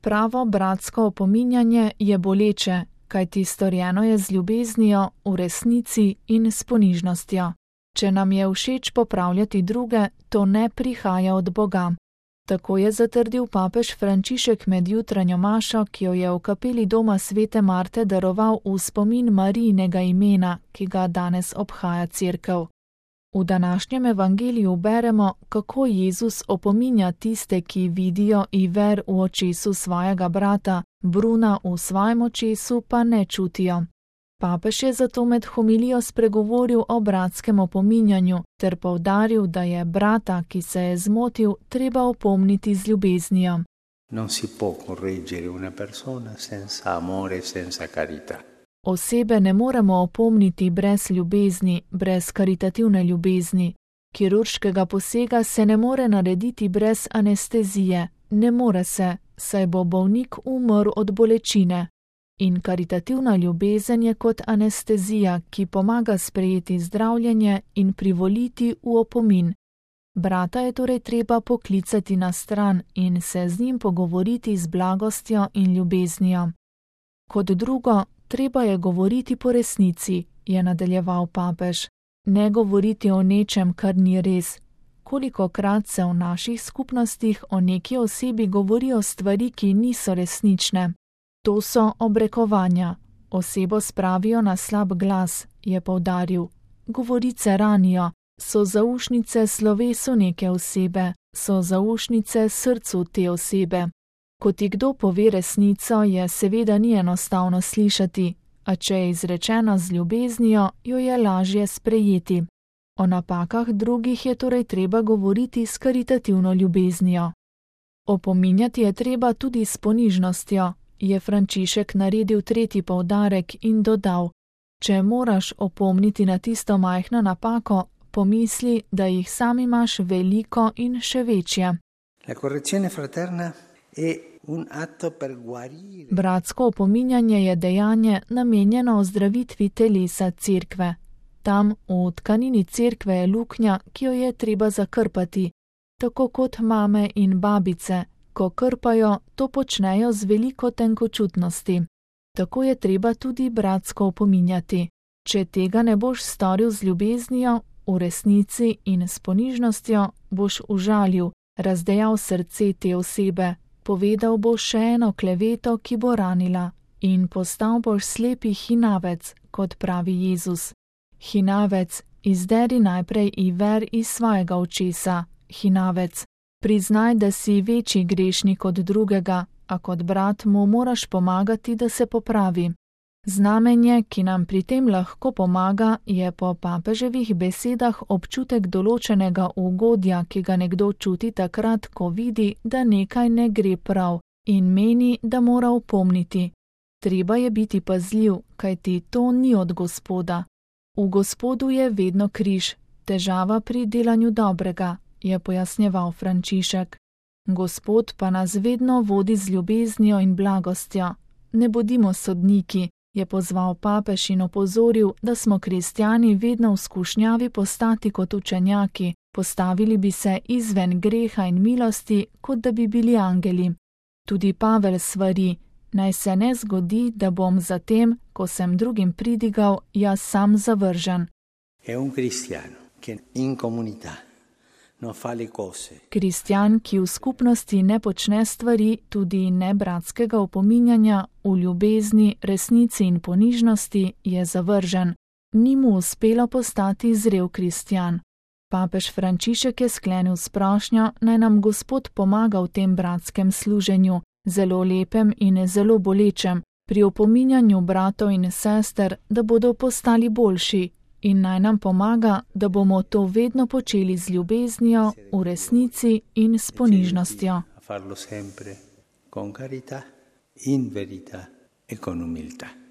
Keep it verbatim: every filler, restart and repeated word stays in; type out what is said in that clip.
Pravo bratsko opominjanje je boleče, kajti storjeno je z ljubeznijo, v resnici in s ponižnostjo. Če nam je všeč popravljati druge, to ne prihaja od Boga. Tako je zatrdil papež Frančišek med jutranjo mašo, ki jo je v kapeli doma svete Marte daroval v spomin Marijinega imena, ki ga danes obhaja cerkev. V današnjem evangeliju beremo, kako Jezus opominja tiste, ki vidijo Iver v očesu svojega brata, bruna v svojem očesu pa ne čutijo. Papež je zato med homilijo spregovoril o bratskem opominjanju ter poudaril, da je brata, ki se je zmotil, treba opomniti z ljubeznijo. Non si può correggere una persona senza amore, senza carità. Osebe ne moremo opomniti brez ljubezni, brez karitativne ljubezni. Kirurškega posega se ne more narediti brez anestezije, ne more se, saj bo bolnik umrl od bolečine. In karitativna ljubezen je kot anestezija, ki pomaga sprejeti zdravljenje in privoliti v opomin. Brata je torej treba poklicati na stran in se z njim pogovoriti z blagostjo in ljubeznijo. Kot drugo, treba je govoriti po resnici, je nadaljeval papež. Ne govoriti o nečem, kar ni res. Kolikokrat se v naših skupnostih o neki osebi govorijo stvari, ki niso resnične. To so obrekovanja. Osebo spravijo na slab glas, je poudaril. Govorice ranijo. So zaušnice slovesu neke osebe, so zaušnice srcu te osebe. Ko ti kdo pove resnico, je seveda ni enostavno slišati, a če je izrečena z ljubeznijo, jo je lažje sprejeti. O napakah drugih je torej treba govoriti s karitativno ljubeznijo. Opominjati je treba tudi s ponižnostjo, je Frančišek naredil tretji poudarek in dodal: če moraš opomniti na tisto majhno napako, pomisli, da jih sam imaš veliko in še večje. La correzione fraterna è un atto per guarire. Bratsko opominjanje je dejanje namenjeno ozdravitvi telesa cerkve. Tam v tkanini cerkve je luknja, ki jo je treba zakrpati, tako kot mame in babice, ko krpajo, to počnejo z veliko tenkočutnosti. Tako je treba tudi bratsko opominjati. Če tega ne boš storil z ljubeznijo, v resnici in s ponižnostjo, boš užalil, razdejal srce te osebe, povedal boš še eno kleveto, ki bo ranila, in postal boš slepi hinavec, kot pravi Jezus. Hinavec, izderi najprej Iver iz svojega očesa, hinavec. Priznaj, da si večji grešnik od drugega, a kot brat mu moraš pomagati, da se popravi. Znamenje, ki nam pri tem lahko pomaga, je po papeževih besedah občutek določenega ugodja, ki ga nekdo čuti takrat, ko vidi, da nekaj ne gre prav in meni, da mora opomniti. Treba je biti pazljiv, kajti to ni od Gospoda. V Gospodu je vedno križ, težava pri delanju dobrega, je pojasnjeval Frančišek. Gospod pa nas vedno vodi z ljubeznijo in blagostjo. Ne bodimo sodniki, je pozval papež in opozoril, da smo kristjani vedno v skušnjavi postati kot učenjaki, postavili bi se izven greha in milosti, kot da bi bili angeli. Tudi Pavel svari, naj se ne zgodi, da bom zatem, ko sem drugim pridigal, jaz sam zavržen. È un cristiano che in comunità non fa le cose. Kristjan, ki v skupnosti ne počne stvari, tudi ne bratskega opominjanja, v ljubezni, resnici in ponižnosti, je zavržen. Ni mu uspelo postati zrel kristjan. Papež Frančišek je sklenil s prošnjo, naj nam Gospod pomaga v tem bratskem služenju, zelo lepem in zelo bolečem, pri opominjanju bratov in sester, da bodo postali boljši, in naj nam pomaga, da bomo to vedno počeli z ljubeznijo, v resnici in s ponižnostjo. Farlo sempre con carità, in verità e con umiltà.